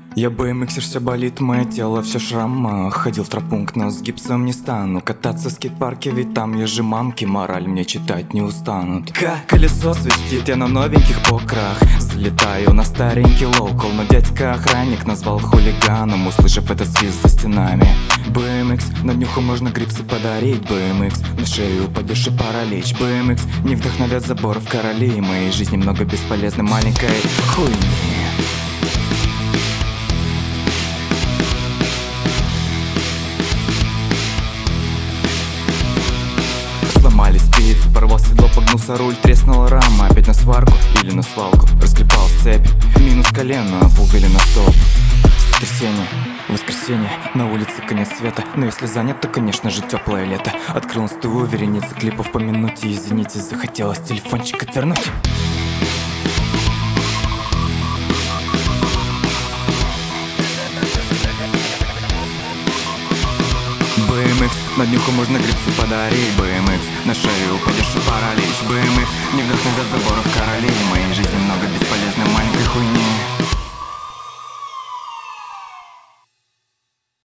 Я BMXер, все болит, мое тело все в шрамах. Ходил в травмпункт, но с гипсом не стану. Кататься в скейт-парке, ведь там есть же мамки. Мораль мне читать не устанут. Как колесо свистит, я на новеньких покрах. Залетаю на старенький локал, но дядька-охранник назвал хулиганом, услышав этот свист за стенами. BMX, на днюху можно грипсы подарить. BMX, на шею упадешь и паралич. BMX, не вдохновят заборов короли. В моей жизни много бесполезной маленькой хуйни. Сломали спид, порвал седло, погнулся руль, треснула рама. Опять на сварку или на свалку, расклепалась цепь, минус колено, пугали на стоп. Воскресенье, на улице конец света. Но если занят, то, конечно же, теплое лето. Открыл СТУ, вереница клипов по минуте. Извините, захотелось телефончик отвернуть. BMX, на днюху можно грипсы подарить. BMX, на шею упадешь и паралич. BMX, не вдохновят заборов кора.